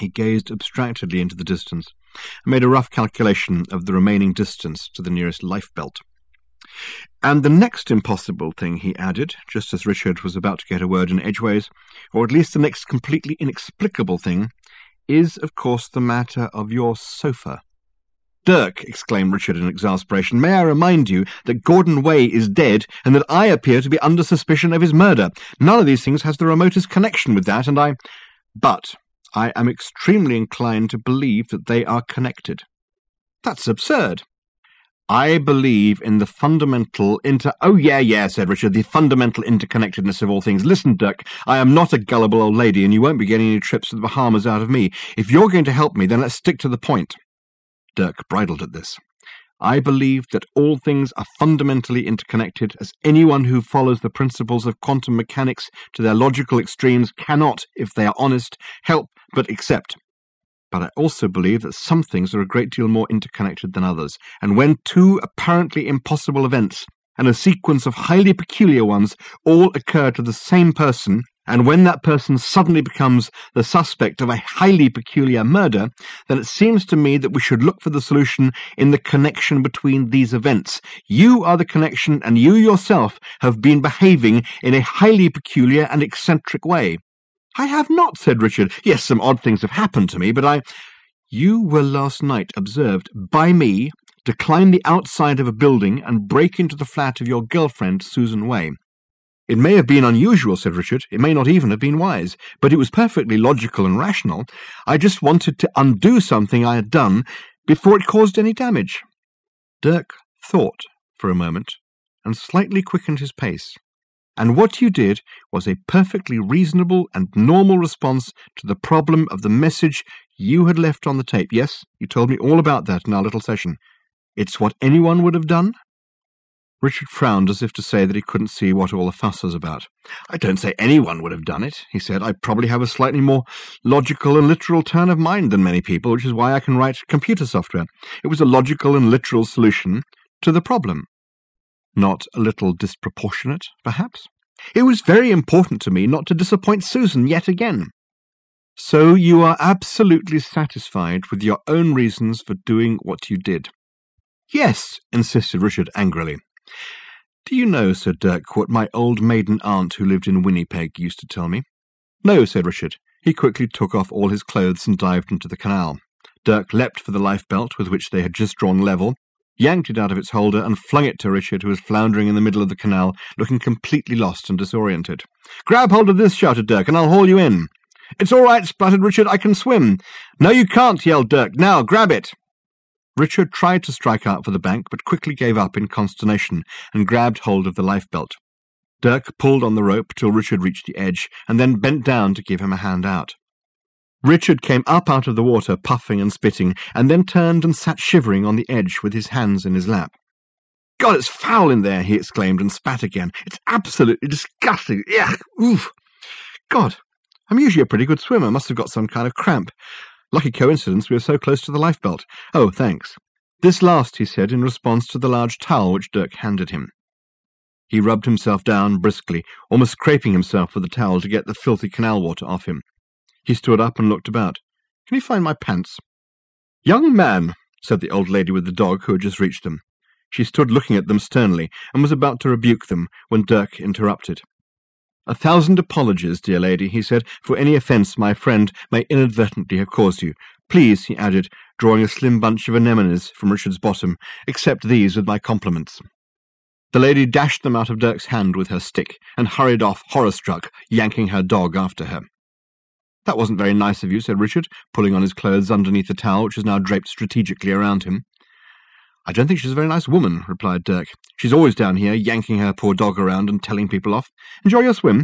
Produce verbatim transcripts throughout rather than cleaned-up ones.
He gazed abstractedly into the distance and made a rough calculation of the remaining distance to the nearest lifebelt. "And the next impossible thing," he added, just as Richard was about to get a word in edgeways, "or at least the next completely inexplicable thing, is, of course, the matter of your sofa." "Dirk," exclaimed Richard in exasperation, "may I remind you that Gordon Way is dead and that I appear to be under suspicion of his murder. None of these things has the remotest connection with that, and I... But I am extremely inclined to believe that they are connected." "That's absurd." "I believe in the fundamental inter—" "Oh, yeah, yeah," said Richard, "the fundamental interconnectedness of all things. Listen, Dirk, I am not a gullible old lady, and you won't be getting any trips to the Bahamas out of me. If you're going to help me, then let's stick to the point." Dirk bridled at this. "I believe that all things are fundamentally interconnected, as anyone who follows the principles of quantum mechanics to their logical extremes cannot, if they are honest, help but accept. But I also believe that some things are a great deal more interconnected than others, and when two apparently impossible events, and a sequence of highly peculiar ones, all occur to the same person, and when that person suddenly becomes the suspect of a highly peculiar murder, then it seems to me that we should look for the solution in the connection between these events. You are the connection, and you yourself have been behaving in a highly peculiar and eccentric way." "I have not," said Richard. "Yes, some odd things have happened to me, but I—" "You were last night observed by me to climb the outside of a building and break into the flat of your girlfriend, Susan Way. It may have been unusual," said Richard. "It may not even have been wise, but it was perfectly logical and rational. I just wanted to undo something I had done before it caused any damage." Dirk thought for a moment and slightly quickened his pace. "And what you did was a perfectly reasonable and normal response to the problem of the message you had left on the tape. Yes, you told me all about that in our little session. It's what anyone would have done?" Richard frowned as if to say that he couldn't see what all the fuss was about. "I don't say anyone would have done it," he said. "I probably have a slightly more logical and literal turn of mind than many people, which is why I can write computer software. It was a logical and literal solution to the problem." "Not a little disproportionate, perhaps?" "It was very important to me not to disappoint Susan yet again." "So you are absolutely satisfied with your own reasons for doing what you did?" "Yes," insisted Richard angrily. "Do you know," said Dirk, "what my old maiden aunt who lived in Winnipeg used to tell me?" "No," said Richard. He quickly took off all his clothes and dived into the canal. Dirk leapt for the lifebelt with which they had just drawn level, yanked it out of its holder, and flung it to Richard, who was floundering in the middle of the canal, looking completely lost and disoriented. "Grab hold of this," shouted Dirk, "and I'll haul you in." "It's all right," spluttered Richard. "I can swim." "No, you can't," yelled Dirk. "Now, grab it." Richard tried to strike out for the bank, but quickly gave up in consternation and grabbed hold of the lifebelt. Dirk pulled on the rope till Richard reached the edge, and then bent down to give him a hand out. Richard came up out of the water, puffing and spitting, and then turned and sat shivering on the edge with his hands in his lap. "God, it's foul in there," he exclaimed, and spat again. "It's absolutely disgusting. Ugh, oof. God, I'm usually a pretty good swimmer. Must have got some kind of cramp. Lucky coincidence we were so close to the lifebelt. Oh, thanks." This last he said in response to the large towel which Dirk handed him. He rubbed himself down briskly, almost scraping himself with the towel to get the filthy canal water off him. He stood up and looked about. "Can you find my pants?" "Young man," said the old lady with the dog, who had just reached them. She stood looking at them sternly, and was about to rebuke them, when Dirk interrupted. "A thousand apologies, dear lady," he said, "for any offence my friend may inadvertently have caused you. Please," he added, drawing a slim bunch of anemones from Richard's bottom, "accept these with my compliments." The lady dashed them out of Dirk's hand with her stick, and hurried off horror-struck, yanking her dog after her. "That wasn't very nice of you," said Richard, pulling on his clothes underneath the towel, which was now draped strategically around him. "I don't think she's a very nice woman," replied Dirk. "She's always down here, yanking her poor dog around and telling people off. Enjoy your swim?"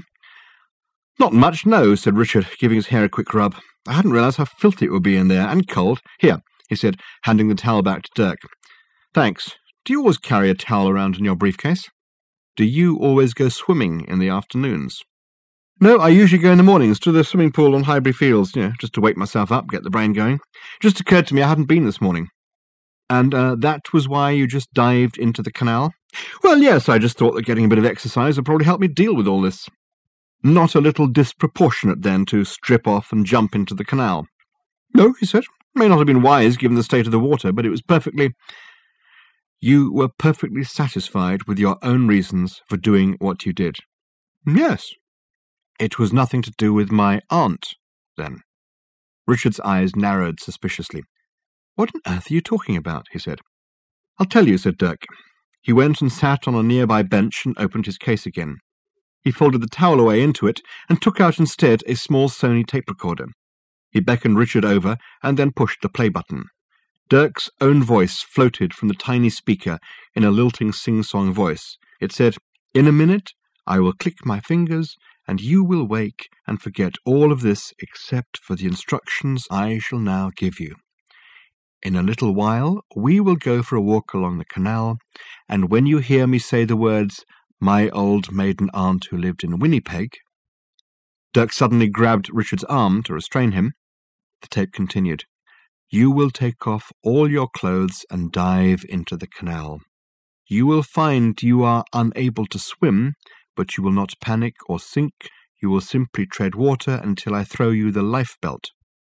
"Not much, no," said Richard, giving his hair a quick rub. "I hadn't realised how filthy it would be in there, and cold. Here," he said, handing the towel back to Dirk. "Thanks. Do you always carry a towel around in your briefcase?" "Do you always go swimming in the afternoons?" "No, I usually go in the mornings to the swimming pool on Highbury Fields, you know, just to wake myself up, get the brain going. Just occurred to me I hadn't been this morning." "And uh, that was why you just dived into the canal?" "Well, yes, I just thought that getting a bit of exercise would probably help me deal with all this." "Not a little disproportionate, then, to strip off and jump into the canal?" No, he said. May not have been wise given the state of the water, but it was perfectly... You were perfectly satisfied with your own reasons for doing what you did? Yes. It was nothing to do with my aunt, then? Richard's eyes narrowed suspiciously. What on earth are you talking about? He said. I'll tell you, said Dirk. He went and sat on a nearby bench and opened his case again. He folded the towel away into it and took out instead a small Sony tape recorder. He beckoned Richard over and then pushed the play button. Dirk's own voice floated from the tiny speaker in a lilting sing-song voice. It said, In a minute I will click my fingers and you will wake and forget all of this except for the instructions I shall now give you. In a little while we will go for a walk along the canal, and when you hear me say the words, my old maiden aunt who lived in Winnipeg... Dirk suddenly grabbed Richard's arm to restrain him. The tape continued. You will take off all your clothes and dive into the canal. You will find you are unable to swim, but you will not panic or sink. You will simply tread water until I throw you the lifebelt.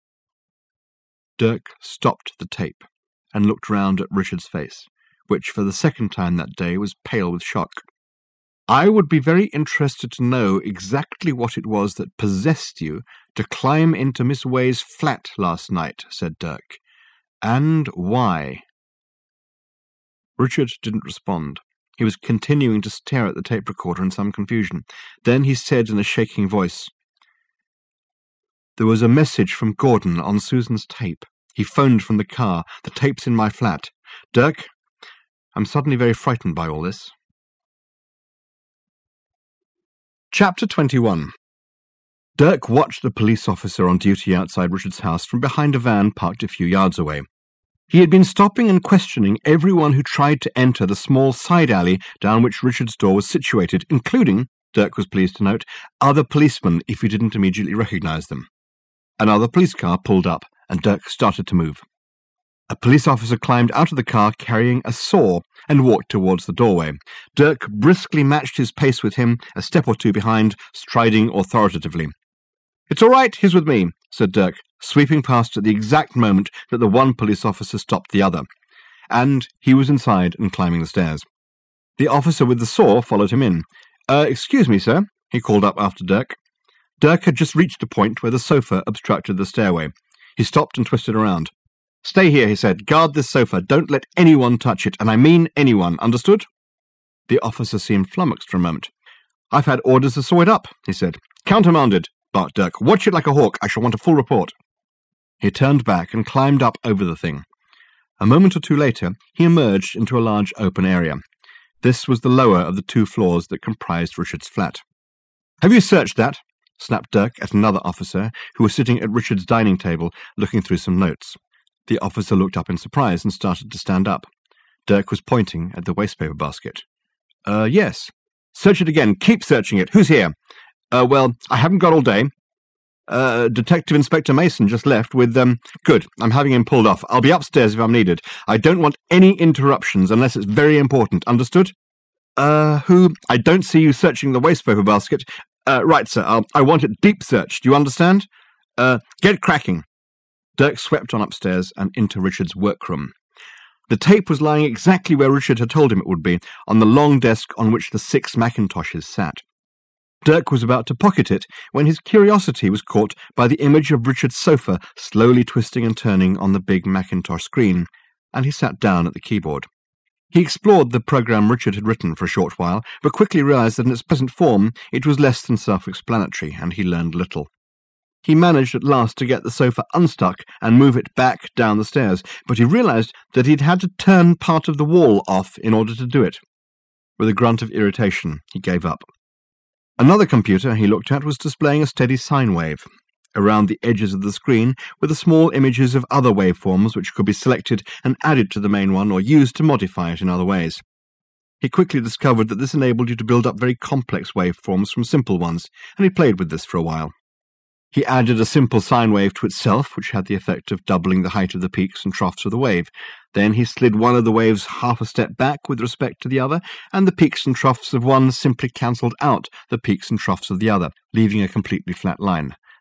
Dirk stopped the tape and looked round at Richard's face, which for the second time that day was pale with shock. I would be very interested to know exactly what it was that possessed you to climb into Miss Way's flat last night, said Dirk. And why? Richard didn't respond. He was continuing to stare at the tape recorder in some confusion. Then he said in a shaking voice, There was a message from Gordon on Susan's tape. He phoned from the car. The tape's in my flat. Dirk, I'm suddenly very frightened by all this. Chapter twenty-one. Dirk watched the police officer on duty outside Richard's house from behind a van parked a few yards away. He had been stopping and questioning everyone who tried to enter the small side alley down which Richard's door was situated, including, Dirk was pleased to note, other policemen if he didn't immediately recognize them. Another police car pulled up, and Dirk started to move. A police officer climbed out of the car carrying a saw and walked towards the doorway. Dirk briskly matched his pace with him, a step or two behind, striding authoritatively. It's all right, he's with me, said Dirk, sweeping past at the exact moment that the one police officer stopped the other. And he was inside and climbing the stairs. The officer with the saw followed him in. Uh, excuse me, sir, he called up after Dirk. Dirk had just reached a point where the sofa obstructed the stairway. He stopped and twisted around. Stay here, he said. Guard this sofa. Don't let anyone touch it, and I mean anyone. Understood? The officer seemed flummoxed for a moment. I've had orders to saw it up, he said. Countermanded, barked Dirk. Watch it like a hawk. I shall want a full report. He turned back and climbed up over the thing. A moment or two later, he emerged into a large open area. This was the lower of the two floors that comprised Richard's flat. Have you searched that? Snapped Dirk at another officer who was sitting at Richard's dining table looking through some notes. The officer looked up in surprise and started to stand up. Dirk was pointing at the wastepaper basket. Uh, yes. Search it again. Keep searching it. Who's here? Uh, well, I haven't got all day. Uh, Detective Inspector Mason just left with, um, good. I'm having him pulled off. I'll be upstairs if I'm needed. I don't want any interruptions unless it's very important. Understood? Uh, who? I don't see you searching the wastepaper basket. Uh, right, sir. I'll, I want it deep searched. Do you understand? Uh, get cracking. Dirk swept on upstairs and into Richard's workroom. The tape was lying exactly where Richard had told him it would be, on the long desk on which the six Macintoshes sat. Dirk was about to pocket it when his curiosity was caught by the image of Richard's sofa slowly twisting and turning on the big Macintosh screen, and he sat down at the keyboard. He explored the program Richard had written for a short while, but quickly realized that in its present form it was less than self-explanatory, and he learned little. He managed at last to get the sofa unstuck and move it back down the stairs, but he realized that he'd had to turn part of the wall off in order to do it. With a grunt of irritation, he gave up. Another computer he looked at was displaying a steady sine wave. Around the edges of the screen were the small images of other waveforms which could be selected and added to the main one or used to modify it in other ways. He quickly discovered that this enabled you to build up very complex waveforms from simple ones, and he played with this for a while. He added a simple sine wave to itself, which had the effect of doubling the height of the peaks and troughs of the wave. Then he slid one of the waves half a step back with respect to the other, and the peaks and troughs of one simply cancelled out the peaks and troughs of the other, leaving a completely flat line.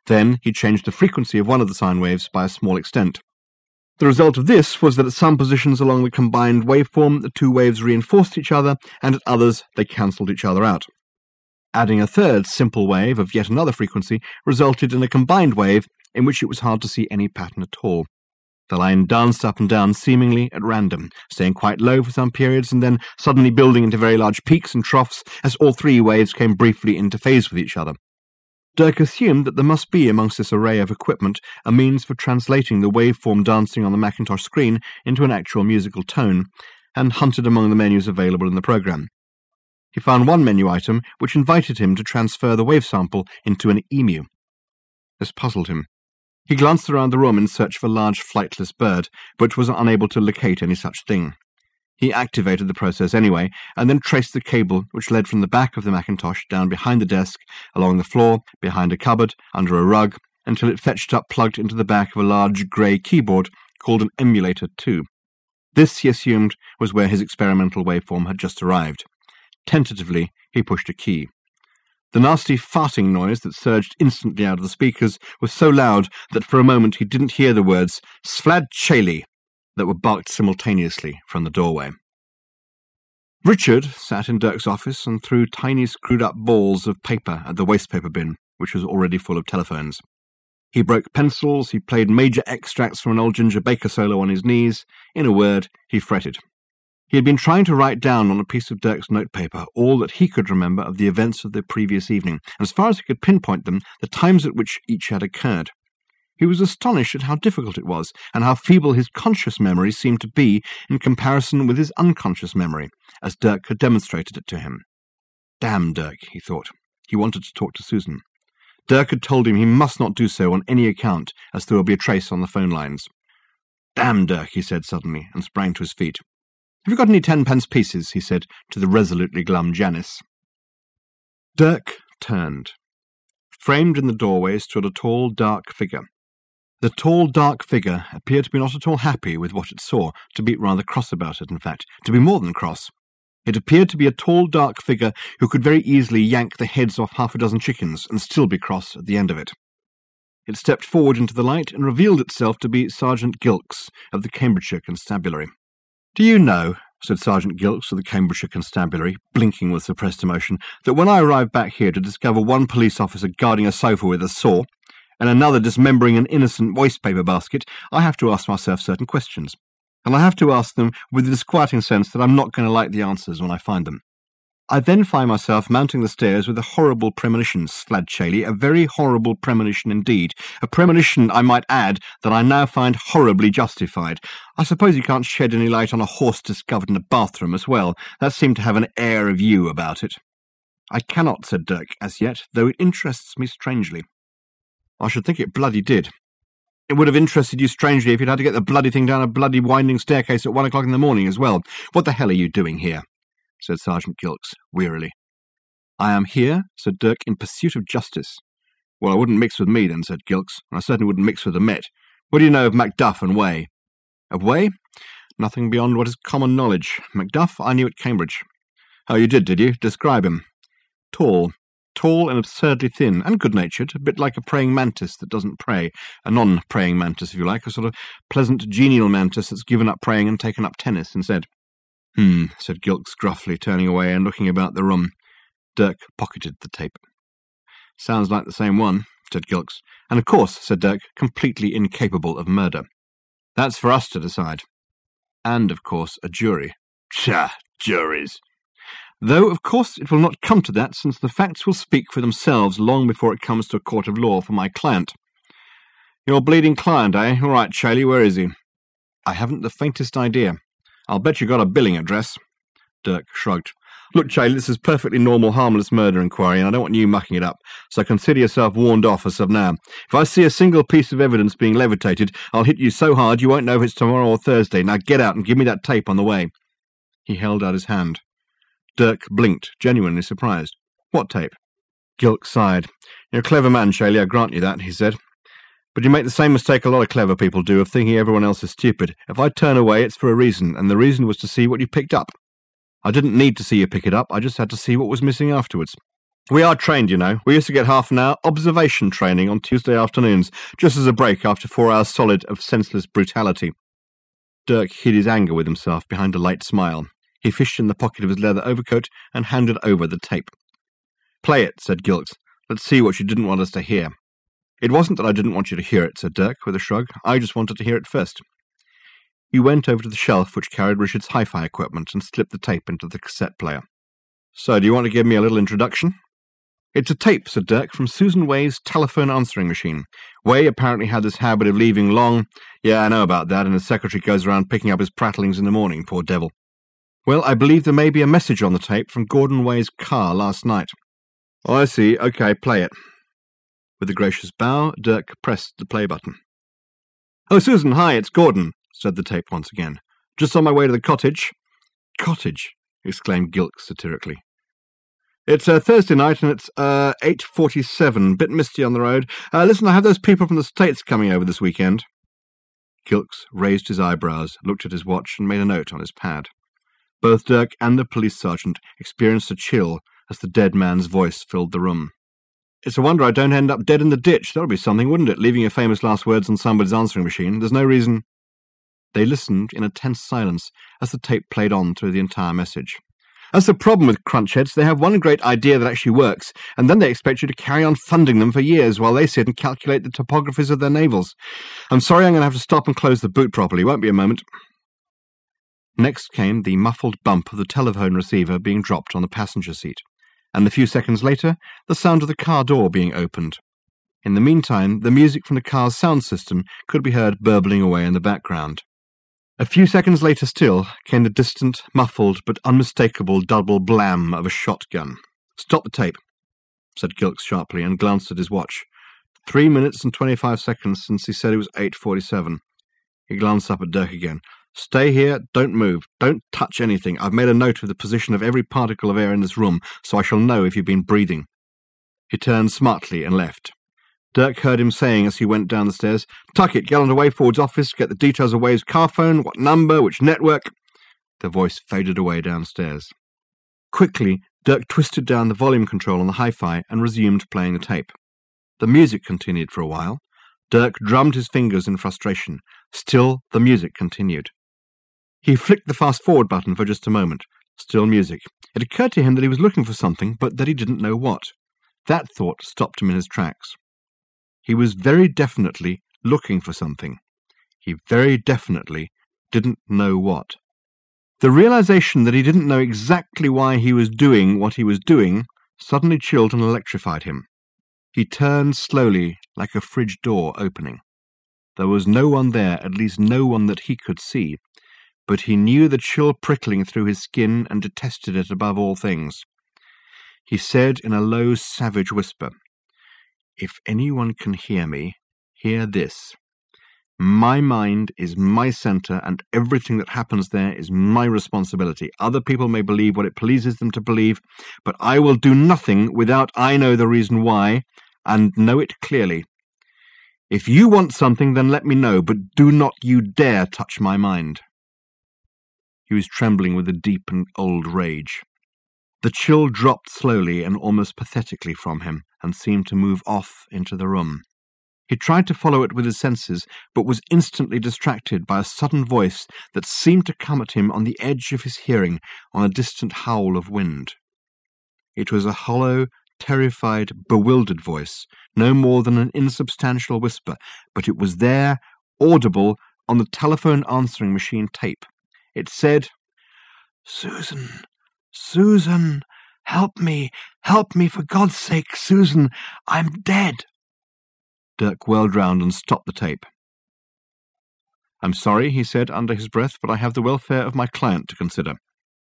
Then he changed the frequency of one of the sine waves by a small extent. The result of this was that at some positions along the combined waveform, the two waves reinforced each other, and at others they cancelled each other out. Adding a third simple wave of yet another frequency resulted in a combined wave in which it was hard to see any pattern at all. The line danced up and down seemingly at random, staying quite low for some periods and then suddenly building into very large peaks and troughs as all three waves came briefly into phase with each other. Dirk assumed that there must be amongst this array of equipment a means for translating the waveform dancing on the Macintosh screen into an actual musical tone, and hunted among the menus available in the program. He found one menu item which invited him to transfer the wave sample into an emu. This puzzled him. He glanced around the room in search of a large flightless bird, but was unable to locate any such thing. He activated the process anyway, and then traced the cable which led from the back of the Macintosh down behind the desk, along the floor, behind a cupboard, under a rug, until it fetched up plugged into the back of a large grey keyboard called an emulator two. This, he assumed, was where his experimental waveform had just arrived. Tentatively, he pushed a key. The nasty farting noise that surged instantly out of the speakers was so loud that for a moment he didn't hear the words "Sflad Chaly" that were barked simultaneously from the doorway. Richard sat in Dirk's office and threw tiny screwed-up balls of paper at the wastepaper bin, which was already full of telephones. He broke pencils, he played major extracts from an old Ginger Baker solo on his knees. In a word, he fretted. He had been trying to write down on a piece of Dirk's notepaper all that he could remember of the events of the previous evening, and as far as he could pinpoint them, the times at which each had occurred. He was astonished at how difficult it was, and how feeble his conscious memory seemed to be in comparison with his unconscious memory, as Dirk had demonstrated it to him. Damn Dirk, he thought. He wanted to talk to Susan. Dirk had told him he must not do so on any account, as there would be a trace on the phone lines. Damn Dirk, he said suddenly, and sprang to his feet. Have you got any tenpence pieces? He said to the resolutely glum Janice. Dirk turned. Framed in the doorway stood a tall, dark figure. The tall, dark figure appeared to be not at all happy with what it saw, to be rather cross about it, in fact, to be more than cross. It appeared to be a tall, dark figure who could very easily yank the heads off half a dozen chickens and still be cross at the end of it. It stepped forward into the light and revealed itself to be Sergeant Gilkes of the Cambridgeshire Constabulary. "Do you know," said Sergeant Gilkes of the Cambridgeshire Constabulary, blinking with suppressed emotion, "that when I arrived back here to discover one police officer guarding a sofa with a saw, and another dismembering an innocent wastepaper basket, I have to ask myself certain questions. And I have to ask them with the disquieting sense that I'm not going to like the answers when I find them. I then find myself mounting the stairs with a horrible premonition, Sflad Chaly, a very horrible premonition indeed, a premonition, I might add, that I now find horribly justified. I suppose you can't shed any light on a horse discovered in a bathroom as well. That seemed to have an air of you about it." "I cannot," said Dirk, "as yet, though it interests me strangely." "I should think it bloody did. It would have interested you strangely if you'd had to get the bloody thing down a bloody winding staircase at one o'clock in the morning as well. What the hell are you doing here?" said Sergeant Gilkes, wearily. "I am here," said Dirk, "in pursuit of justice." "Well, I wouldn't mix with me then," said Gilkes, "and I certainly wouldn't mix with the Met. What do you know of Macduff and Way?" "Of Way? Nothing beyond what is common knowledge. Macduff I knew at Cambridge." "Oh, you did, did you? Describe him." "Tall. Tall and absurdly thin, and good-natured, a bit like a praying mantis that doesn't pray, a non-praying mantis, if you like, a sort of pleasant, genial mantis that's given up praying and taken up tennis instead." "Hmm," said Gilkes gruffly, turning away and looking about the room. Dirk pocketed the tape. "Sounds like the same one," said Gilkes. "And of course," said Dirk, "completely incapable of murder. That's for us to decide. And, of course, a jury." "Pshaw, juries." "Though, of course, it will not come to that, since the facts will speak for themselves long before it comes to a court of law for my client." "Your bleeding client, eh? All right, Chaly, where is he?" "I haven't the faintest idea." "I'll bet you got a billing address." Dirk shrugged. "Look, Chaly, this is perfectly normal, harmless murder inquiry, and I don't want you mucking it up, so consider yourself warned off as of now. If I see a single piece of evidence being levitated, I'll hit you so hard you won't know if it's tomorrow or Thursday. Now get out and give me that tape on the way." He held out his hand. Dirk blinked, genuinely surprised. "What tape?" Gilkes sighed. "You're a clever man, Chaly, I grant you that," he said. "But you make the same mistake a lot of clever people do of thinking everyone else is stupid. If I turn away, it's for a reason, and the reason was to see what you picked up. I didn't need to see you pick it up, I just had to see what was missing afterwards. We are trained, you know. We used to get half an hour observation training on Tuesday afternoons, just as a break after four hours solid of senseless brutality. Dirk hid his anger with himself behind a light smile. He fished in the pocket of his leather overcoat and handed over the tape. "Play it," said Gilks. "Let's see what you didn't want us to hear." "It wasn't that I didn't want you to hear it," said Dirk, with a shrug. "I just wanted to hear it first." He went over to the shelf which carried Richard's hi-fi equipment and slipped the tape into the cassette player. "So, do you want to give me a little introduction?" "It's a tape," said Dirk, "from Susan Way's telephone answering machine. Way apparently had this habit of leaving long— Yeah, I know about that, and his secretary goes around picking up his prattlings in the morning, poor devil. Well, I believe there may be a message on the tape from Gordon Way's car last night." "Oh, I see. OK, play it." With a gracious bow, Dirk pressed the play button. "Oh, Susan, hi, it's Gordon," said the tape once again. "Just on my way to the cottage." "Cottage?" exclaimed Gilks satirically. "It's uh, Thursday night, and it's uh, eight forty-seven, bit misty on the road. Uh, listen, I have those people from the States coming over this weekend." Gilks raised his eyebrows, looked at his watch, and made a note on his pad. Both Dirk and the police sergeant experienced a chill as the dead man's voice filled the room. "It's a wonder I don't end up dead in the ditch. That would be something, wouldn't it, leaving your famous last words on somebody's answering machine? There's no reason—" They listened in a tense silence as the tape played on through the entire message. "That's the problem with crunchheads. They have one great idea that actually works, and then they expect you to carry on funding them for years while they sit and calculate the topographies of their navels. I'm sorry, I'm going to have to stop and close the boot properly. Won't be a moment." Next came the muffled bump of the telephone receiver being dropped on the passenger seat, and a few seconds later, the sound of the car door being opened. In the meantime, the music from the car's sound system could be heard burbling away in the background. A few seconds later still came the distant, muffled, but unmistakable double blam of a shotgun. "Stop the tape," said Gilks sharply, and glanced at his watch. Three minutes and twenty-five seconds since he said it was eight forty-seven. He glanced up at Dirk again. "Stay here, don't move, don't touch anything. I've made a note of the position of every particle of air in this room, so I shall know if you've been breathing." He turned smartly and left. Dirk heard him saying as he went down the stairs, "Tuck it, get on to Wayford's office, get the details of Wave's car phone, what number, which network—" The voice faded away downstairs. Quickly, Dirk twisted down the volume control on the hi-fi and resumed playing the tape. The music continued for a while. Dirk drummed his fingers in frustration. Still, the music continued. He flicked the fast-forward button for just a moment. Still music. It occurred to him that he was looking for something, but that he didn't know what. That thought stopped him in his tracks. He was very definitely looking for something. He very definitely didn't know what. The realization that he didn't know exactly why he was doing what he was doing suddenly chilled and electrified him. He turned slowly, like a fridge door opening. There was no one there, at least no one that he could see, but he knew the chill prickling through his skin and detested it above all things. He said in a low, savage whisper, "If anyone can hear me, hear this. My mind is my center, and everything that happens there is my responsibility. Other people may believe what it pleases them to believe, but I will do nothing without I know the reason why, and know it clearly. If you want something, then let me know, but do not you dare touch my mind." He was trembling with a deep and old rage. The chill dropped slowly and almost pathetically from him, and seemed to move off into the room. He tried to follow it with his senses, but was instantly distracted by a sudden voice that seemed to come at him on the edge of his hearing, on a distant howl of wind. It was a hollow, terrified, bewildered voice, no more than an insubstantial whisper, but it was there, audible, on the telephone answering machine tape. It said, "Susan, Susan, help me, help me, for God's sake, Susan, I'm dead." Dirk whirled round and stopped the tape. "I'm sorry," he said under his breath, "but I have the welfare of my client to consider."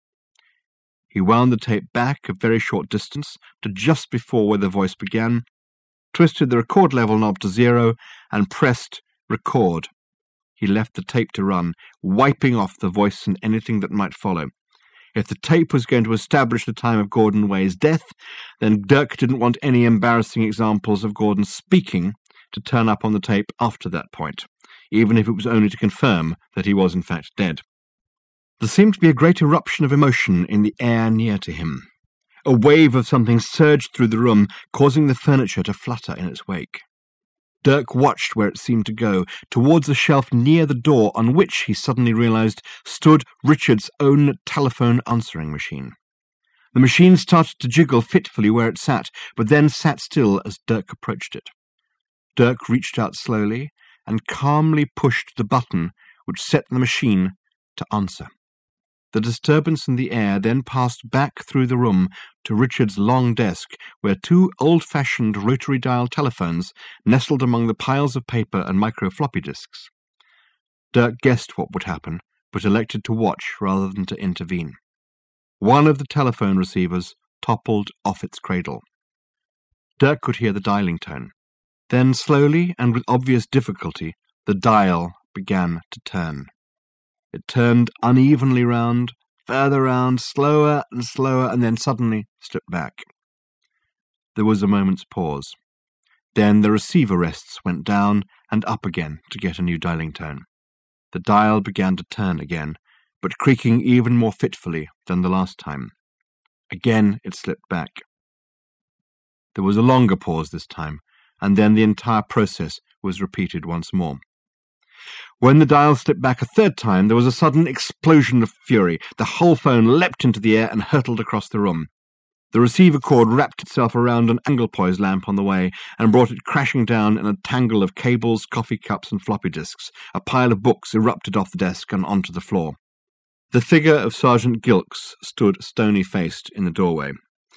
He wound the tape back a very short distance to just before where the voice began, twisted the record level knob to zero, and pressed record. He left the tape to run, wiping off the voice and anything that might follow. If the tape was going to establish the time of Gordon Way's death, then Dirk didn't want any embarrassing examples of Gordon speaking to turn up on the tape after that point, even if it was only to confirm that he was in fact dead. There seemed to be a great eruption of emotion in the air near to him. A wave of something surged through the room, causing the furniture to flutter in its wake. Dirk watched where it seemed to go, towards the shelf near the door on which, he suddenly realized, stood Richard's own telephone answering machine. The machine started to jiggle fitfully where it sat, but then sat still as Dirk approached it. Dirk reached out slowly and calmly pushed the button which set the machine to answer. The disturbance in the air then passed back through the room to Richard's long desk, where two old-fashioned rotary-dial telephones nestled among the piles of paper and micro-floppy disks. Dirk guessed what would happen, but elected to watch rather than to intervene. One of the telephone receivers toppled off its cradle. Dirk could hear the dialing tone. Then, slowly and with obvious difficulty, the dial began to turn. It turned unevenly round, further round, slower and slower, and then suddenly slipped back. There was a moment's pause. Then the receiver rests went down and up again to get a new dialing tone. The dial began to turn again, but creaking even more fitfully than the last time. Again it slipped back. There was a longer pause this time, and then the entire process was repeated once more. When the dial slipped back a third time, there was a sudden explosion of fury. The whole phone leapt into the air and hurtled across the room. The receiver cord wrapped itself around an Anglepoise lamp on the way and brought it crashing down in a tangle of cables, coffee cups, and floppy disks. A pile of books erupted off the desk and onto the floor. The figure of Sergeant Gilkes stood stony-faced in the doorway.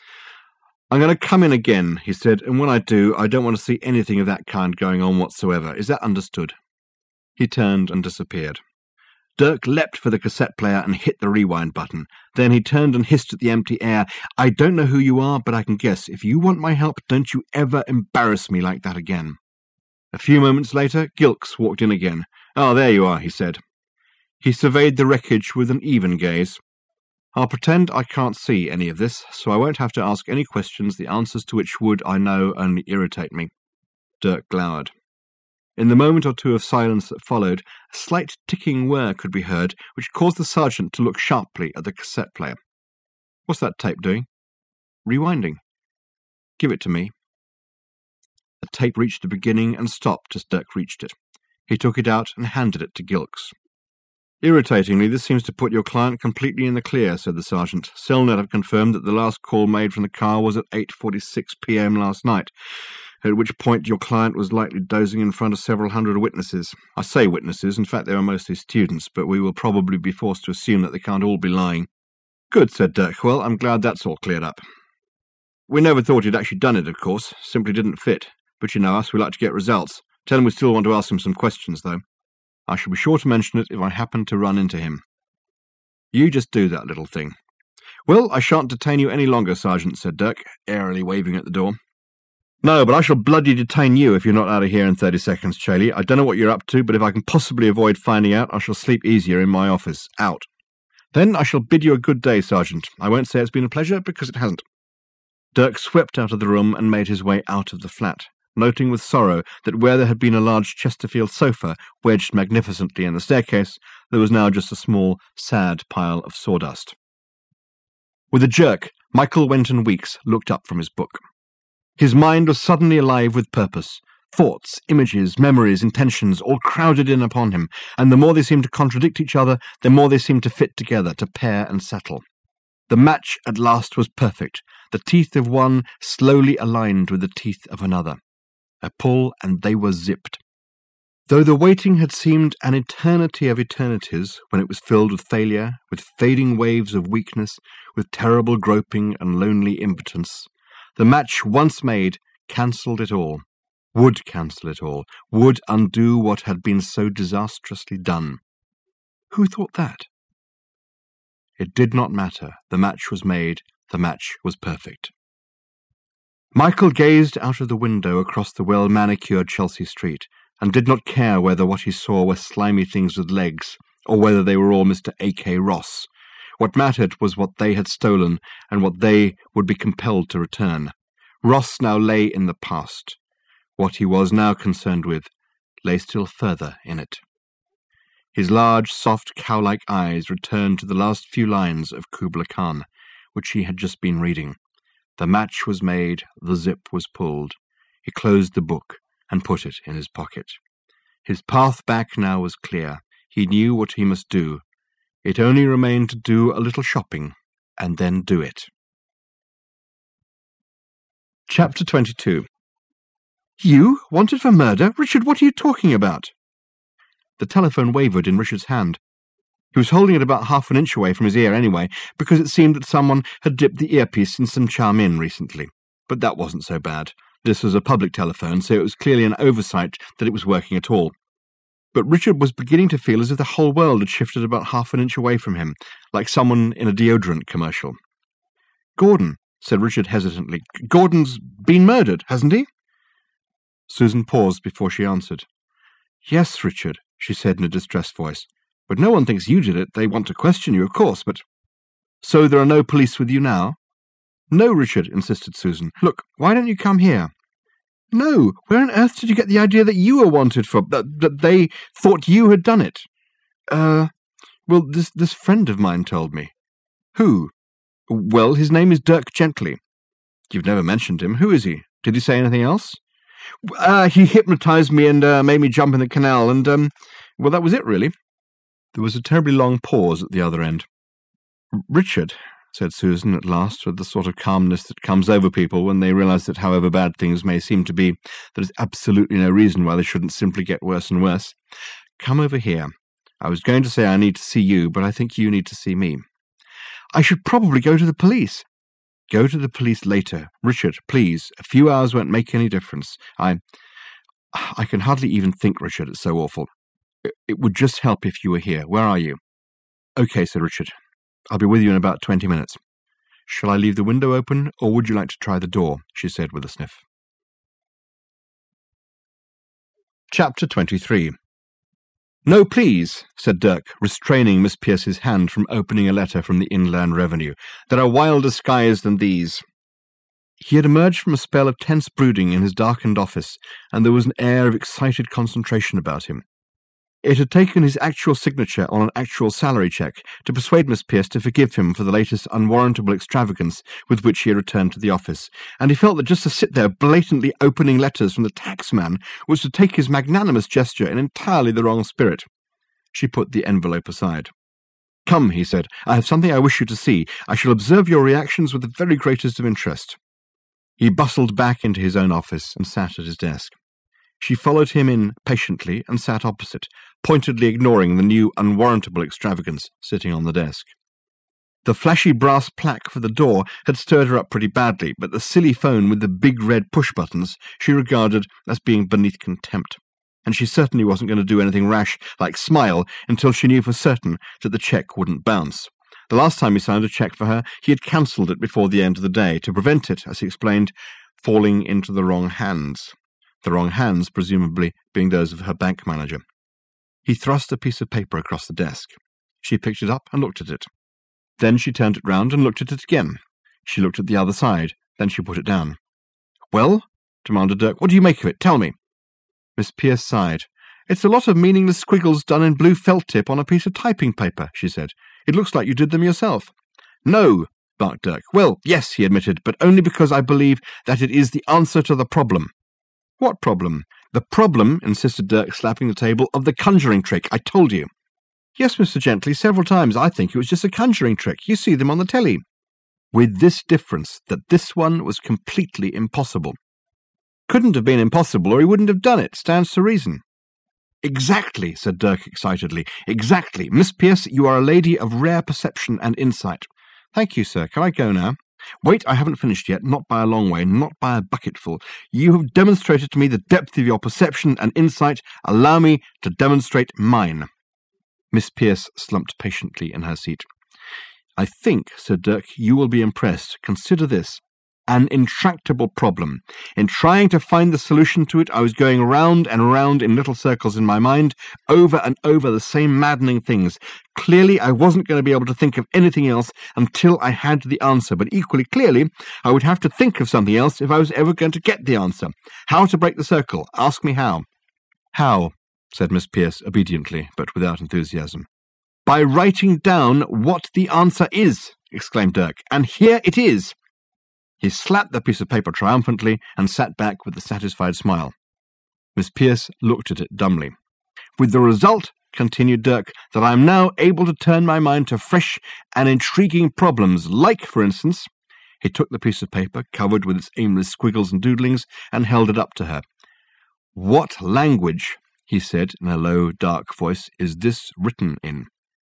"I'm going to come in again," he said, "and when I do, I don't want to see anything of that kind going on whatsoever. Is that understood?" He turned and disappeared. Dirk leapt for the cassette player and hit the rewind button. Then he turned and hissed at the empty air. "I don't know who you are, but I can guess. If you want my help, don't you ever embarrass me like that again." A few moments later, Gilkes walked in again. "Oh, there you are," he said. He surveyed the wreckage with an even gaze. "I'll pretend I can't see any of this, so I won't have to ask any questions, the answers to which would, I know, only irritate me." Dirk glowered. In the moment or two of silence that followed, a slight ticking whir could be heard, which caused the sergeant to look sharply at the cassette player. "What's that tape doing?" "Rewinding." "Give it to me." The tape reached the beginning and stopped as Dirk reached it. He took it out and handed it to Gilkes. "Irritatingly, this seems to put your client completely in the clear," said the sergeant. "Cellnet have confirmed that the last call made from the car was at eight forty-six p m last night, at which point your client was likely dozing in front of several hundred witnesses. I say witnesses, in fact they were mostly students, but we will probably be forced to assume that they can't all be lying." "Good," said Dirk. "Well, I'm glad that's all cleared up. We never thought he'd actually done it, of course. Simply didn't fit. But you know us, we like to get results. Tell him we still want to ask him some questions, though. I shall be sure to mention it if I happen to run into him." "You just do that little thing." "Well, I shan't detain you any longer, Sergeant," said Dirk, airily waving at the door. "No, but I shall bloody detain you if you're not out of here in thirty seconds, Chailey. I don't know what you're up to, but if I can possibly avoid finding out, I shall sleep easier in my office. Out." "Then I shall bid you a good day, Sergeant. I won't say it's been a pleasure, because it hasn't." Dirk swept out of the room and made his way out of the flat, noting with sorrow that where there had been a large Chesterfield sofa wedged magnificently in the staircase, there was now just a small, sad pile of sawdust. With a jerk, Michael Wenton Weeks looked up from his book. His mind was suddenly alive with purpose. Thoughts, images, memories, intentions, all crowded in upon him, and the more they seemed to contradict each other, the more they seemed to fit together, to pair and settle. The match at last was perfect, the teeth of one slowly aligned with the teeth of another. A pull, and they were zipped. Though the waiting had seemed an eternity of eternities, when it was filled with failure, with fading waves of weakness, with terrible groping and lonely impotence, the match once made cancelled it all, would cancel it all, would undo what had been so disastrously done. Who thought that? It did not matter. The match was made. The match was perfect. Michael gazed out of the window across the well-manicured Chelsea street, and did not care whether what he saw were slimy things with legs, or whether they were all Mister A K Ross. What mattered was what they had stolen, and what they would be compelled to return. Ross now lay in the past. What he was now concerned with lay still further in it. His large, soft, cow-like eyes returned to the last few lines of Kubla Khan, which he had just been reading. The match was made, the zip was pulled. He closed the book and put it in his pocket. His path back now was clear. He knew what he must do. It only remained to do a little shopping, and then do it. Chapter twenty-two. You? Wanted for murder? Richard, what are you talking about? The telephone wavered in Richard's hand. He was holding it about half an inch away from his ear anyway, because it seemed that someone had dipped the earpiece in some chow mein recently. But that wasn't so bad. This was a public telephone, so it was clearly an oversight that it was working at all. But Richard was beginning to feel as if the whole world had shifted about half an inch away from him, like someone in a deodorant commercial. Gordon, said Richard hesitantly. Gordon's been murdered, hasn't he? Susan paused before she answered. Yes, Richard, she said in a distressed voice. But no one thinks you did it. They want to question you, of course, but... So there are no police with you now? No, Richard, insisted Susan. Look, why don't you come here? No, where on earth did you get the idea that you were wanted for... that, that they thought you had done it? Uh, well, this, this friend of mine told me. Who? Well, his name is Dirk Gently. You've never mentioned him. Who is he? Did he say anything else? Uh, he hypnotized me and uh, made me jump in the canal, and, um, well, that was it, really. There was a terribly long pause at the other end. Richard, said Susan at last, with the sort of calmness that comes over people when they realize that however bad things may seem to be, there is absolutely no reason why they shouldn't simply get worse and worse. Come over here. I was going to say I need to see you, but I think you need to see me. I should probably go to the police. Go to the police later. Richard, please. A few hours won't make any difference. I... I can hardly even think, Richard. It's so awful. It, it would just help if you were here. Where are you? Okay, said Richard. I'll be with you in about twenty minutes. Shall I leave the window open, or would you like to try the door? She said with a sniff. Chapter twenty-three. No, please, said Dirk, restraining Miss Pierce's hand from opening a letter from the Inland Revenue. There are wilder skies than these. He had emerged from a spell of tense brooding in his darkened office, and there was an air of excited concentration about him. It had taken his actual signature on an actual salary cheque to persuade Miss Pierce to forgive him for the latest unwarrantable extravagance with which he had returned to the office, and he felt that just to sit there blatantly opening letters from the taxman was to take his magnanimous gesture in entirely the wrong spirit. She put the envelope aside. Come, he said, I have something I wish you to see. I shall observe your reactions with the very greatest of interest. He bustled back into his own office and sat at his desk. She followed him in patiently and sat opposite, pointedly ignoring the new unwarrantable extravagance sitting on the desk. The flashy brass plaque for the door had stirred her up pretty badly, but the silly phone with the big red push-buttons she regarded as being beneath contempt, and she certainly wasn't going to do anything rash like smile until she knew for certain that the cheque wouldn't bounce. The last time he signed a cheque for her, he had cancelled it before the end of the day, to prevent it, as he explained, falling into the wrong hands. The wrong hands, presumably, being those of her bank manager. He thrust a piece of paper across the desk. She picked it up and looked at it. Then she turned it round and looked at it again. She looked at the other side. Then she put it down. Well, demanded Dirk, what do you make of it? Tell me. Miss Pierce sighed. It's a lot of meaningless squiggles done in blue felt tip on a piece of typing paper, she said. It looks like you did them yourself. No, barked Dirk. Well, yes, he admitted, but only because I believe that it is the answer to the problem. What problem? The problem, insisted Dirk, slapping the table, of the conjuring trick. I told you. Yes, Mister Gently, several times I think it was just a conjuring trick. You see them on the telly. With this difference, that this one was completely impossible. Couldn't have been impossible, or he wouldn't have done it. Stands to reason. Exactly, said Dirk excitedly. Exactly. Miss Pierce, you are a lady of rare perception and insight. Thank you, sir. Can I go now? Wait, I haven't finished yet, not by a long way, not by a bucketful. You have demonstrated to me the depth of your perception and insight. Allow me to demonstrate mine. Miss Pierce slumped patiently in her seat. I think, said Dirk, you will be impressed. Consider this. An intractable problem. In trying to find the solution to it, I was going round and round in little circles in my mind, over and over the same maddening things. Clearly, I wasn't going to be able to think of anything else until I had the answer, but equally clearly, I would have to think of something else if I was ever going to get the answer. How to break the circle? Ask me how. How, said Miss Pierce obediently, but without enthusiasm. By writing down what the answer is, exclaimed Dirk, and here it is. He slapped the piece of paper triumphantly and sat back with a satisfied smile. Miss Pearce looked at it dumbly. "With the result," continued Dirk, "that I am now able to turn my mind to fresh and intriguing problems, like, for instance—" He took the piece of paper, covered with its aimless squiggles and doodlings, and held it up to her. "What language," he said in a low, dark voice, "is this written in?"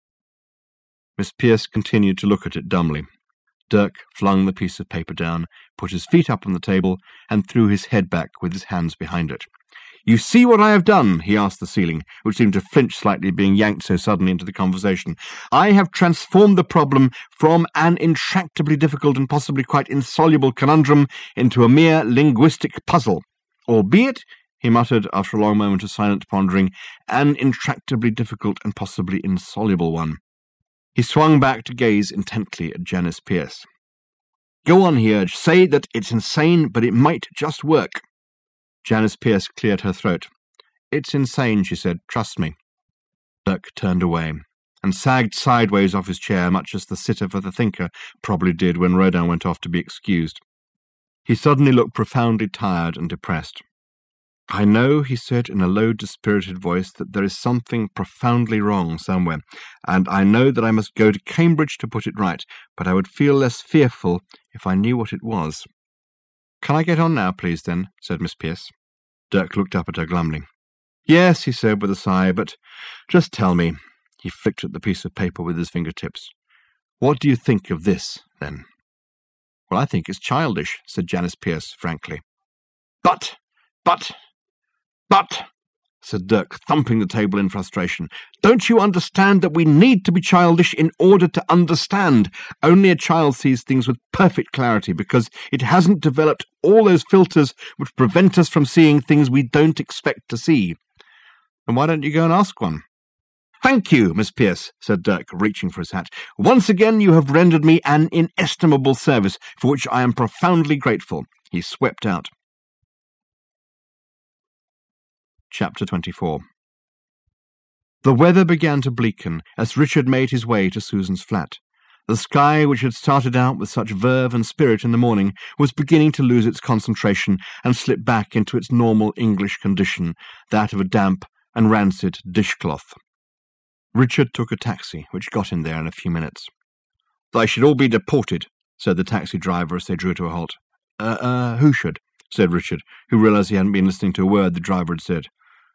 Miss Pearce continued to look at it dumbly. Dirk flung the piece of paper down, put his feet up on the table, and threw his head back with his hands behind it. "You see what I have done?" he asked the ceiling, which seemed to flinch slightly, being yanked so suddenly into the conversation. "I have transformed the problem from an intractably difficult and possibly quite insoluble conundrum into a mere linguistic puzzle, albeit," he muttered after a long moment of silent pondering, "an intractably difficult and possibly insoluble one." He swung back to gaze intently at Janice Pearce. "Go on," he urged. "Say that it's insane, but it might just work." Janice Pearce cleared her throat. "It's insane," she said. "Trust me." Dirk turned away and sagged sideways off his chair, much as the sitter for the thinker probably did when Rodin went off to be excused. He suddenly looked profoundly tired and depressed. "I know," he said in a low, dispirited voice, "that there is something profoundly wrong somewhere, and I know that I must go to Cambridge to put it right, but I would feel less fearful if I knew what it was." "Can I get on now, please, then?" said Miss Pearce. Dirk looked up at her glumly. "Yes," he said with a sigh, "but just tell me." He flicked at the piece of paper with his fingertips. "What do you think of this, then?" "Well, I think it's childish," said Janice Pearce frankly. "But, but, but," said Dirk, thumping the table in frustration, "don't you understand that we need to be childish in order to understand? Only a child sees things with perfect clarity because it hasn't developed all those filters which prevent us from seeing things we don't expect to see." "And why don't you go and ask one?" "Thank you, Miss Pearce," said Dirk, reaching for his hat. "Once again you have rendered me an inestimable service, for which I am profoundly grateful." He swept out. Chapter twenty-four. The weather began to bleaken as Richard made his way to Susan's flat. The sky, which had started out with such verve and spirit in the morning, was beginning to lose its concentration and slip back into its normal English condition, that of a damp and rancid dishcloth. Richard took a taxi, which got him there in a few minutes. "They should all be deported," said the taxi driver as they drew to a halt. Uh, uh, who should?" said Richard, who realised he hadn't been listening to a word the driver had said.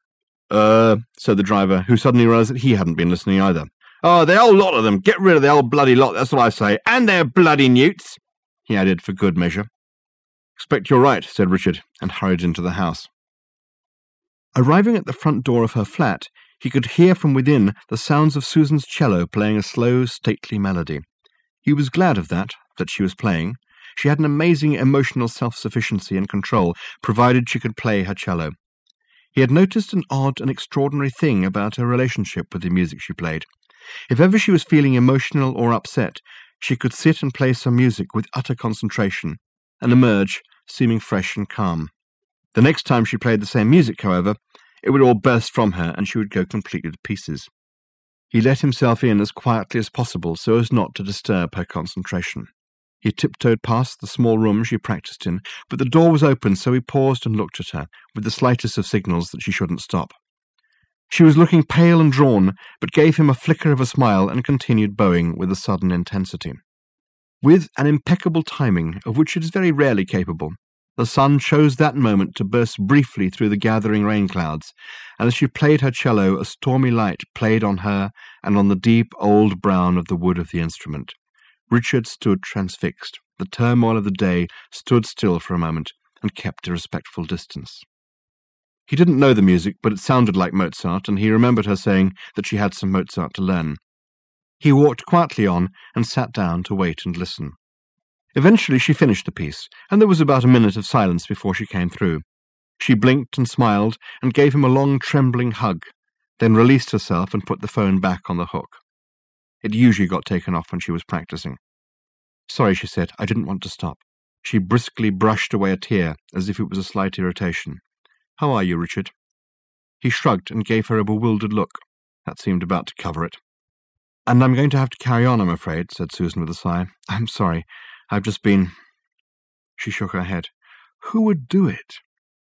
Uh, said the driver, who suddenly realised that he hadn't been listening either. "Oh, the whole lot of them. Get rid of the whole bloody lot, that's what I say. And their bloody newts," he added for good measure. "Expect you're right," said Richard, and hurried into the house. Arriving at the front door of her flat, he could hear from within the sounds of Susan's cello playing a slow, stately melody. He was glad of that, that she was playing. She had an amazing emotional self-sufficiency and control, provided she could play her cello. He had noticed an odd and extraordinary thing about her relationship with the music she played. If ever she was feeling emotional or upset, she could sit and play some music with utter concentration, and emerge, seeming fresh and calm. The next time she played the same music, however, it would all burst from her, and she would go completely to pieces. He let himself in as quietly as possible so as not to disturb her concentration. He tiptoed past the small room she practised in, but the door was open, so he paused and looked at her, with the slightest of signals that she shouldn't stop. She was looking pale and drawn, but gave him a flicker of a smile and continued bowing with a sudden intensity. With an impeccable timing, of which it is very rarely capable, the sun chose that moment to burst briefly through the gathering rain clouds, and as she played her cello, a stormy light played on her and on the deep old brown of the wood of the instrument. Richard stood transfixed. The turmoil of the day stood still for a moment and kept a respectful distance. He didn't know the music, but it sounded like Mozart, and he remembered her saying that she had some Mozart to learn. He walked quietly on and sat down to wait and listen. Eventually she finished the piece, and there was about a minute of silence before she came through. She blinked and smiled and gave him a long trembling hug, then released herself and put the phone back on the hook. It usually got taken off when she was practising. "Sorry," she said, "I didn't want to stop." She briskly brushed away a tear, as if it was a slight irritation. "How are you, Richard?" He shrugged and gave her a bewildered look. That seemed about to cover it. "And I'm going to have to carry on, I'm afraid," said Susan with a sigh. "I'm sorry. I've just been—" She shook her head. Who would do it?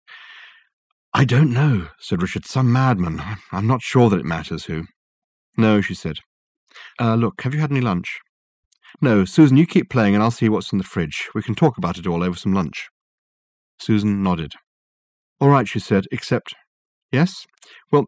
I don't know, said Richard. Some madman. I'm not sure that it matters who. No, she said. Uh, look, have you had any lunch? No, Susan, you keep playing and I'll see what's in the fridge. We can talk about it all over some lunch. Susan nodded. All right, she said, except... Yes? Well,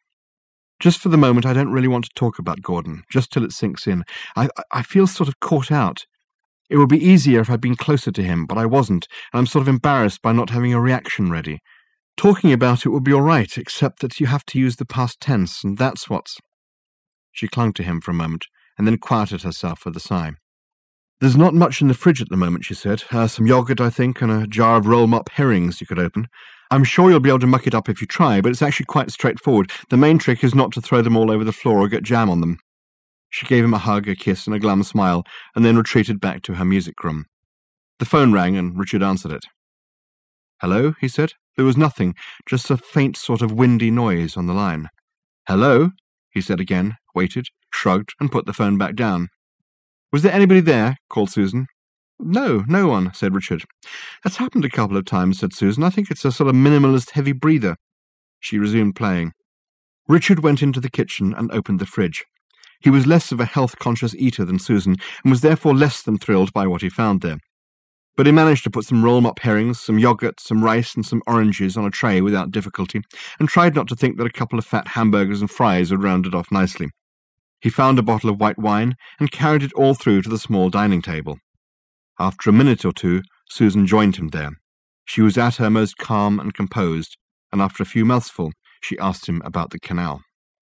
just for the moment I don't really want to talk about Gordon, just till it sinks in. I, I feel sort of caught out. It would be easier if I'd been closer to him, but I wasn't, and I'm sort of embarrassed by not having a reaction ready. Talking about it would be all right, except that you have to use the past tense, and that's what's... She clung to him for a moment, and then quieted herself with a sigh. There's not much in the fridge at the moment, she said. Uh, some yoghurt, I think, and a jar of roll-mop herrings you could open. I'm sure you'll be able to muck it up if you try, but it's actually quite straightforward. The main trick is not to throw them all over the floor or get jam on them. She gave him a hug, a kiss, and a glum smile, and then retreated back to her music room. The phone rang, and Richard answered it. Hello, he said. There was nothing, just a faint sort of windy noise on the line. Hello, he said again, waited, shrugged, and put the phone back down. Was there anybody there? Called Susan. No, no one, said Richard. That's happened a couple of times, said Susan. I think it's a sort of minimalist heavy breather. She resumed playing. Richard went into the kitchen and opened the fridge. He was less of a health-conscious eater than Susan, and was therefore less than thrilled by what he found there. But he managed to put some roll-mop herrings, some yoghurt, some rice, and some oranges on a tray without difficulty, and tried not to think that a couple of fat hamburgers and fries would round it off nicely. He found a bottle of white wine, and carried it all through to the small dining table. After a minute or two, Susan joined him there. She was at her most calm and composed, and after a few mouthfuls, she asked him about the canal.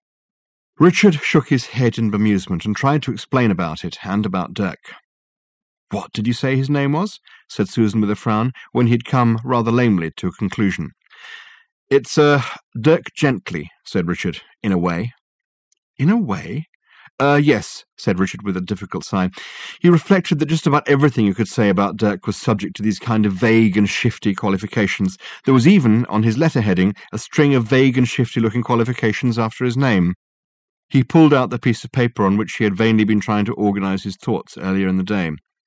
Richard shook his head in bemusement and tried to explain about it and about Dirk. What did you say his name was? Said Susan with a frown, when he had come rather lamely to a conclusion. It's, uh, Dirk Gently, said Richard, in a way. In a way? Uh, yes, said Richard with a difficult sigh. He reflected that just about everything you could say about Dirk was subject to these kind of vague and shifty qualifications. There was even, on his letter heading, a string of vague and shifty-looking qualifications after his name. He pulled out the piece of paper on which he had vainly been trying to organize his thoughts earlier in the day.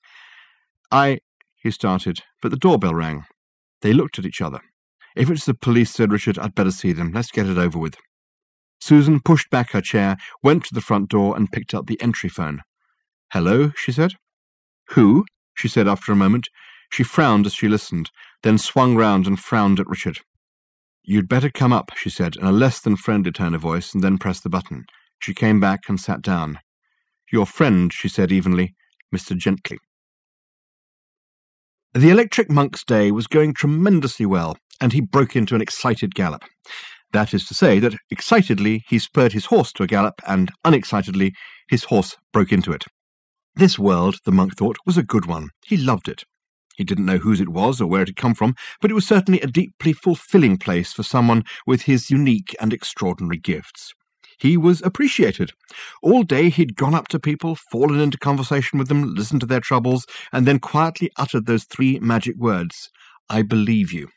I... he started, but the doorbell rang. They looked at each other. If it's the police, said Richard, I'd better see them. Let's get it over with. Susan pushed back her chair, went to the front door, and picked up the entry phone. Hello, she said. Who? She said after a moment. She frowned as she listened, then swung round and frowned at Richard. You'd better come up, she said, in a less than friendly tone of voice, and then pressed the button. She came back and sat down. Your friend, she said evenly, Mister Gently. The Electric Monk's day was going tremendously well, and he broke into an excited gallop. That is to say that excitedly he spurred his horse to a gallop, and unexcitedly his horse broke into it. This world, the monk thought, was a good one. He loved it. He didn't know whose it was or where it had come from, but it was certainly a deeply fulfilling place for someone with his unique and extraordinary gifts. He was appreciated. All day he'd gone up to people, fallen into conversation with them, listened to their troubles, and then quietly uttered those three magic words, I believe you.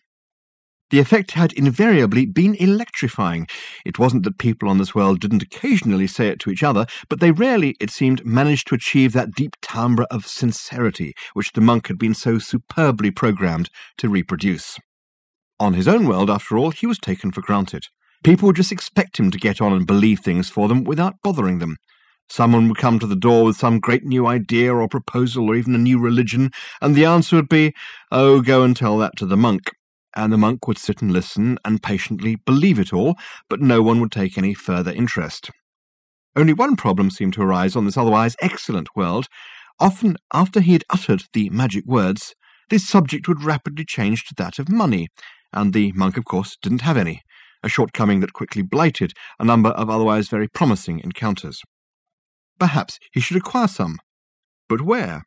The effect had invariably been electrifying. It wasn't that people on this world didn't occasionally say it to each other, but they rarely, it seemed, managed to achieve that deep timbre of sincerity which the monk had been so superbly programmed to reproduce. On his own world, after all, he was taken for granted. People would just expect him to get on and believe things for them without bothering them. Someone would come to the door with some great new idea or proposal or even a new religion, and the answer would be, oh, go and tell that to the monk. And the monk would sit and listen and patiently believe it all, but no one would take any further interest. Only one problem seemed to arise on this otherwise excellent world. Often, after he had uttered the magic words, this subject would rapidly change to that of money, and the monk, of course, didn't have any, a shortcoming that quickly blighted a number of otherwise very promising encounters. Perhaps he should acquire some. But where?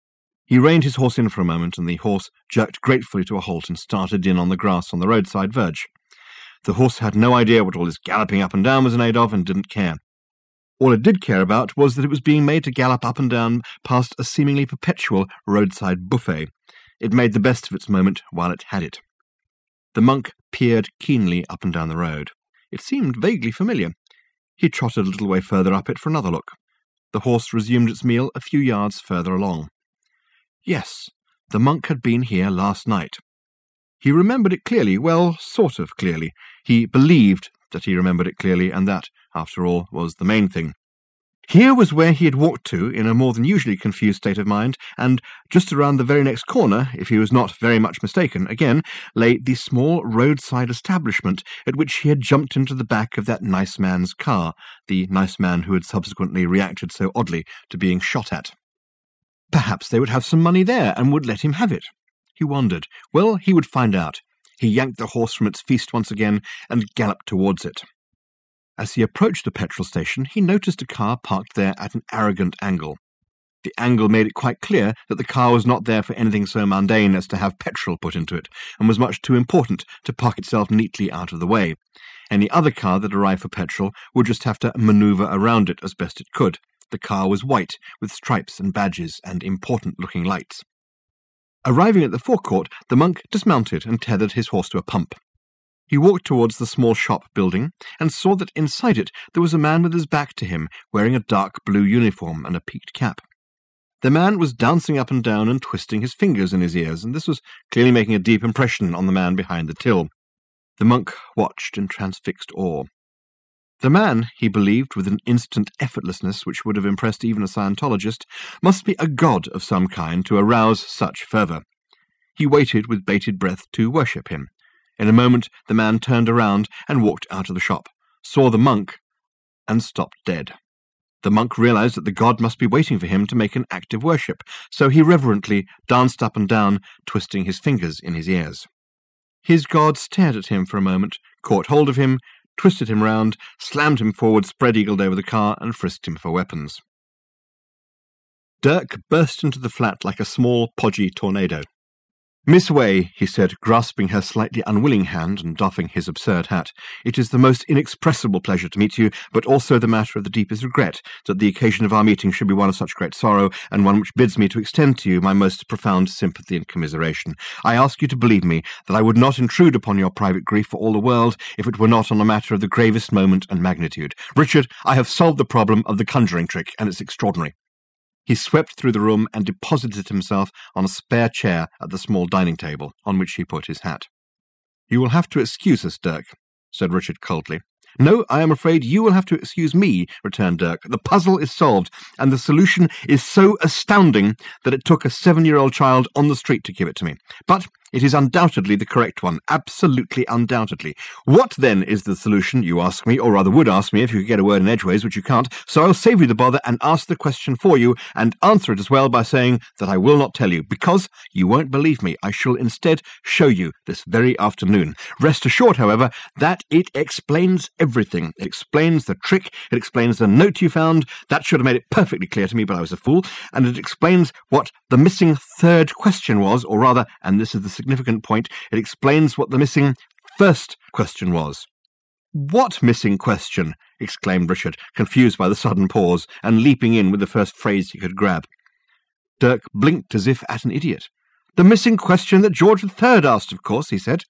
He reined his horse in for a moment, and the horse jerked gratefully to a halt and started in on the grass on the roadside verge. The horse had no idea what all this galloping up and down was made of, and didn't care. All it did care about was that it was being made to gallop up and down past a seemingly perpetual roadside buffet. It made the best of its moment while it had it. The monk peered keenly up and down the road. It seemed vaguely familiar. He trotted a little way further up it for another look. The horse resumed its meal a few yards further along. Yes, The monk had been here last night. He remembered it clearly, well, sort of clearly. He believed that he remembered it clearly, and that, after all, was the main thing. Here was where he had walked to in a more than usually confused state of mind, and just around the very next corner, if he was not very much mistaken, again, lay the small roadside establishment at which he had jumped into the back of that nice man's car, the nice man who had subsequently reacted so oddly to being shot at. Perhaps they would have some money there and would let him have it. He wondered. Well, he would find out. He yanked the horse from its feast once again and galloped towards it. As he approached the petrol station, he noticed a car parked there at an arrogant angle. The angle made it quite clear that the car was not there for anything so mundane as to have petrol put into it, and was much too important to park itself neatly out of the way. Any other car that arrived for petrol would just have to manoeuvre around it as best it could. The car was white, with stripes and badges and important-looking lights. Arriving at the forecourt, the monk dismounted and tethered his horse to a pump. He walked towards the small shop building and saw that inside it there was a man with his back to him, wearing a dark blue uniform and a peaked cap. The man was dancing up and down and twisting his fingers in his ears, and this was clearly making a deep impression on the man behind the till. The monk watched in transfixed awe. The man, he believed with an instant effortlessness which would have impressed even a Scientologist, must be a god of some kind to arouse such fervour. He waited with bated breath to worship him. In a moment the man turned around and walked out of the shop, saw the monk, and stopped dead. The monk realized that the god must be waiting for him to make an act of worship, so he reverently danced up and down, twisting his fingers in his ears. His god stared at him for a moment, caught hold of him, twisted him round, slammed him forward, spread-eagled over the car, and frisked him for weapons. Dirk burst into the flat like a small, podgy tornado. "Miss Way," he said, grasping her slightly unwilling hand and doffing his absurd hat, "it is the most inexpressible pleasure to meet you, but also the matter of the deepest regret that the occasion of our meeting should be one of such great sorrow, and one which bids me to extend to you my most profound sympathy and commiseration. I ask you to believe me that I would not intrude upon your private grief for all the world if it were not on a matter of the gravest moment and magnitude. Richard, I have solved the problem of the conjuring trick, and it's extraordinary." He swept through the room and deposited himself on a spare chair at the small dining table, on which he put his hat. "You will have to excuse us, Dirk," said Richard coldly. "No, I am afraid you will have to excuse me," returned Dirk. "The puzzle is solved, and the solution is so astounding that it took a seven-year-old child on the street to give it to me. But it is undoubtedly the correct one, absolutely undoubtedly. What, then, is the solution, you ask me, or rather would ask me if you could get a word in edgeways, which you can't, so I'll save you the bother and ask the question for you, and answer it as well by saying that I will not tell you, because you won't believe me. I shall instead show you this very afternoon. Rest assured, however, that it explains everything. It explains the trick, it explains the note you found, that should have made it perfectly clear to me, but I was a fool, and it explains what the missing third question was, or rather, and this is the significant point, it explains what the missing first question was." "What missing question?" exclaimed Richard, confused by the sudden pause, and leaping in with the first phrase he could grab. Dirk blinked as if at an idiot. "The missing question that George the Third asked, of course," he said.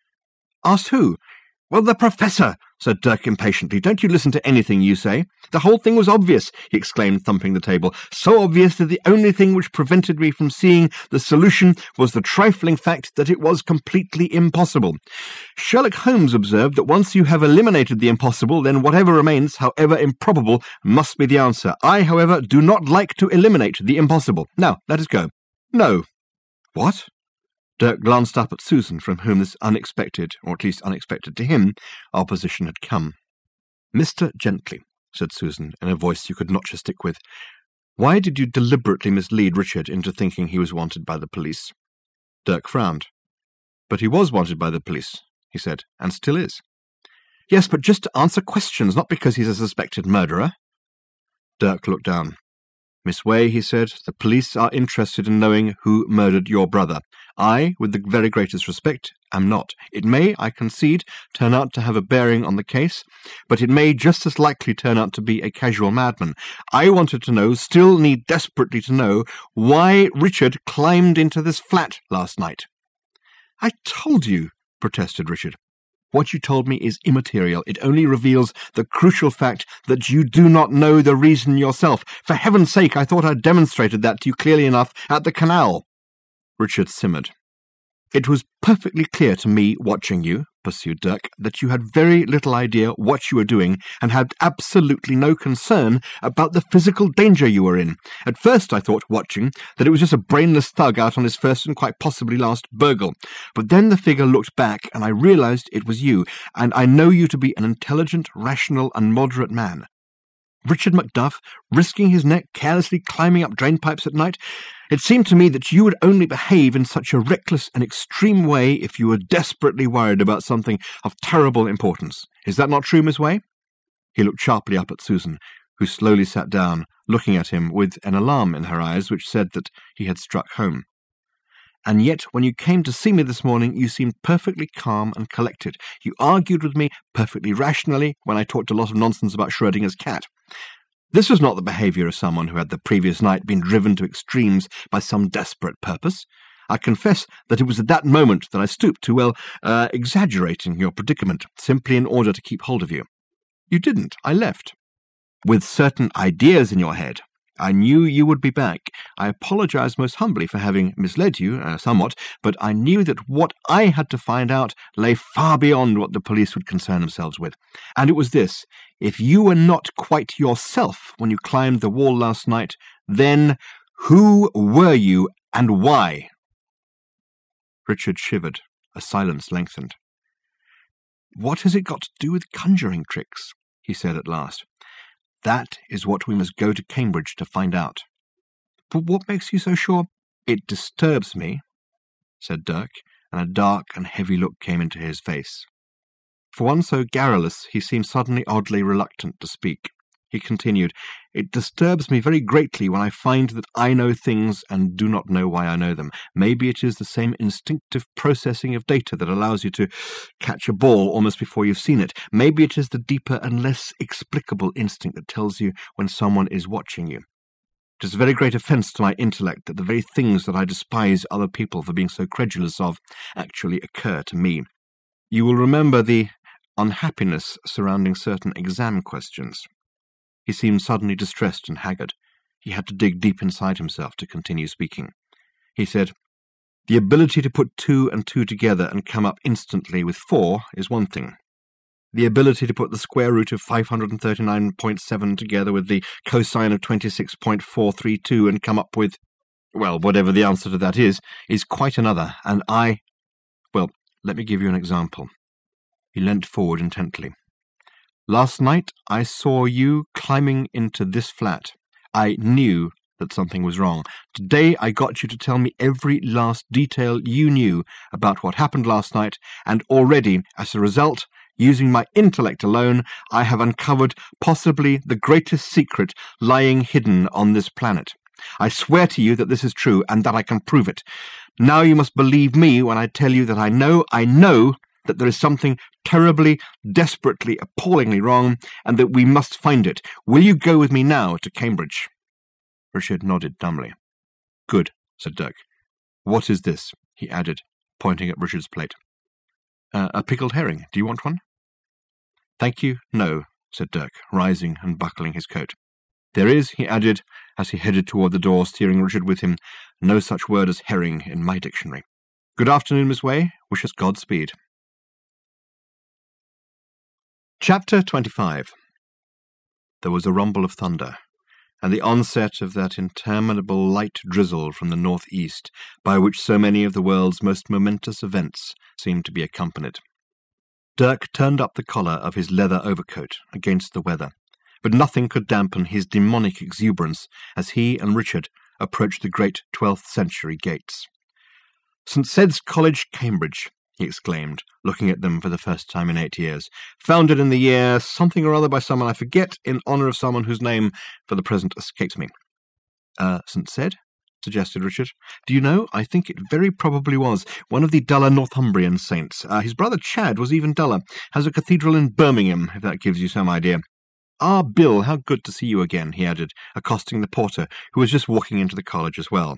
"Asked who?" "Well, the Professor," said Dirk impatiently. "Don't you listen to anything you say? The whole thing was obvious," he exclaimed, thumping the table. "So obvious that the only thing which prevented me from seeing the solution was the trifling fact that it was completely impossible. Sherlock Holmes observed that once you have eliminated the impossible, then whatever remains, however improbable, must be the answer. I, however, do not like to eliminate the impossible. Now, let us go." "No." "What?" Dirk glanced up at Susan, from whom this unexpected, or at least unexpected to him, opposition had come. "Mister Gently," said Susan, in a voice you could not just stick with, "why did you deliberately mislead Richard into thinking he was wanted by the police?" Dirk frowned. "But he was wanted by the police," he said, "and still is." "Yes, but just to answer questions, not because he's a suspected murderer." Dirk looked down. "Miss Way," he said, "the police are interested in knowing who murdered your brother. I, with the very greatest respect, am not. It may, I concede, turn out to have a bearing on the case, but it may just as likely turn out to be a casual madman. I wanted to know, still need desperately to know, why Richard climbed into this flat last night." "I told you," protested Richard. "What you told me is immaterial. It only reveals the crucial fact that you do not know the reason yourself. For heaven's sake, I thought I'd demonstrated that to you clearly enough at the canal." Richard simmered. "It was perfectly clear to me, watching you," pursued Dirk, "that you had very little idea what you were doing and had absolutely no concern about the physical danger you were in. At first I thought, watching, that it was just a brainless thug out on his first and quite possibly last burgle. But then the figure looked back and I realized it was you, and I know you to be an intelligent, rational and moderate man. Richard Macduff, risking his neck carelessly climbing up drain-pipes at night. It seemed to me that you would only behave in such a reckless and extreme way if you were desperately worried about something of terrible importance. Is that not true, Miss Way?" He looked sharply up at Susan, who slowly sat down, looking at him with an alarm in her eyes which said that he had struck home. "And yet, when you came to see me this morning, you seemed perfectly calm and collected. You argued with me perfectly rationally when I talked a lot of nonsense about Schrodinger's cat. This was not the behaviour of someone who had the previous night been driven to extremes by some desperate purpose. I confess that it was at that moment that I stooped to, well, uh, exaggerating your predicament, simply in order to keep hold of you. You didn't. I left. With certain ideas in your head. I knew you would be back. I apologize most humbly for having misled you uh, somewhat, but I knew that what I had to find out lay far beyond what the police would concern themselves with. And it was this: if you were not quite yourself when you climbed the wall last night, then who were you and why?" Richard shivered. A silence lengthened. "What has it got to do with conjuring tricks?" he said at last. "That is what we must go to Cambridge to find out." "But what makes you so sure?" "It disturbs me," said Dirk, and a dark and heavy look came into his face. For one so garrulous, he seemed suddenly oddly reluctant to speak. He continued, "It disturbs me very greatly when I find that I know things and do not know why I know them. Maybe it is the same instinctive processing of data that allows you to catch a ball almost before you've seen it. Maybe it is the deeper and less explicable instinct that tells you when someone is watching you. It is a very great offence to my intellect that the very things that I despise other people for being so credulous of actually occur to me. You will remember the unhappiness surrounding certain exam questions." He seemed suddenly distressed and haggard. He had to dig deep inside himself to continue speaking. He said, "The ability to put two and two together and come up instantly with four is one thing. The ability to put the square root of five hundred thirty-nine point seven together with the cosine of twenty-six point four three two and come up with, well, whatever the answer to that is, is quite another, and I... Well, let me give you an example." He leant forward intently. "Last night I saw you climbing into this flat. I knew that something was wrong. Today I got you to tell me every last detail you knew about what happened last night, and already, as a result, using my intellect alone, I have uncovered possibly the greatest secret lying hidden on this planet. I swear to you that this is true, and that I can prove it. Now you must believe me when I tell you that I know, I know, that there is something terribly, desperately, appallingly wrong, and that we must find it. Will you go with me now to Cambridge?" Richard nodded dumbly. "Good," said Dirk. "What is this?" he added, pointing at Richard's plate. Uh, a pickled herring. Do you want one?" "Thank you, no," said Dirk, rising and buckling his coat. "There is," he added, as he headed toward the door, steering Richard with him, "no such word as herring in my dictionary. Good afternoon, Miss Way. Wish us Godspeed." Chapter twenty-five. There was a rumble of thunder, and the onset of that interminable light drizzle from the north-east, by which so many of the world's most momentous events seemed to be accompanied. Dirk turned up the collar of his leather overcoat against the weather, but nothing could dampen his demonic exuberance as he and Richard approached the great twelfth-century gates. "Saint Sed's College, Cambridge," he exclaimed, looking at them for the first time in eight years. "Founded in the year something or other by someone I forget, in honour of someone whose name for the present escapes me." Uh, Saint Sed?" suggested Richard. "Do you know, I think it very probably was one of the duller Northumbrian saints. Uh, his brother Chad was even duller. Has a cathedral in Birmingham, if that gives you some idea. Ah, Bill, how good to see you again," he added, accosting the porter, who was just walking into the college as well.